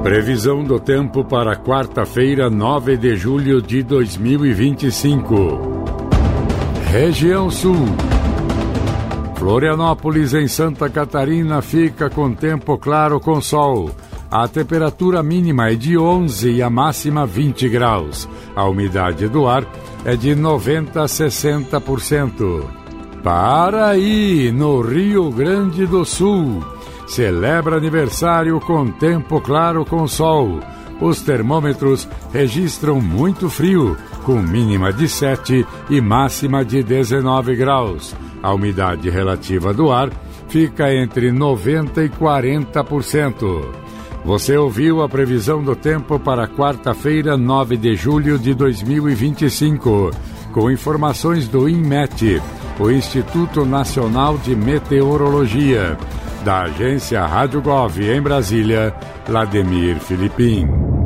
Previsão do tempo para quarta-feira, 9 de julho de 2025. Região Sul. Florianópolis, em Santa Catarina, fica com tempo claro com sol. A temperatura mínima é de 11 e a máxima 20 graus. A umidade do ar é de 90% a 60%. Paraí, no Rio Grande do Sul. Celebra aniversário com tempo claro com sol. Os termômetros registram muito frio, com mínima de 7 e máxima de 19 graus. A umidade relativa do ar fica entre 90% e 40%. Você ouviu a previsão do tempo para quarta-feira, 9 de julho de 2025, com informações do INMET, o Instituto Nacional de Meteorologia. Da agência Rádio Gov em Brasília, Vladimir Filipim.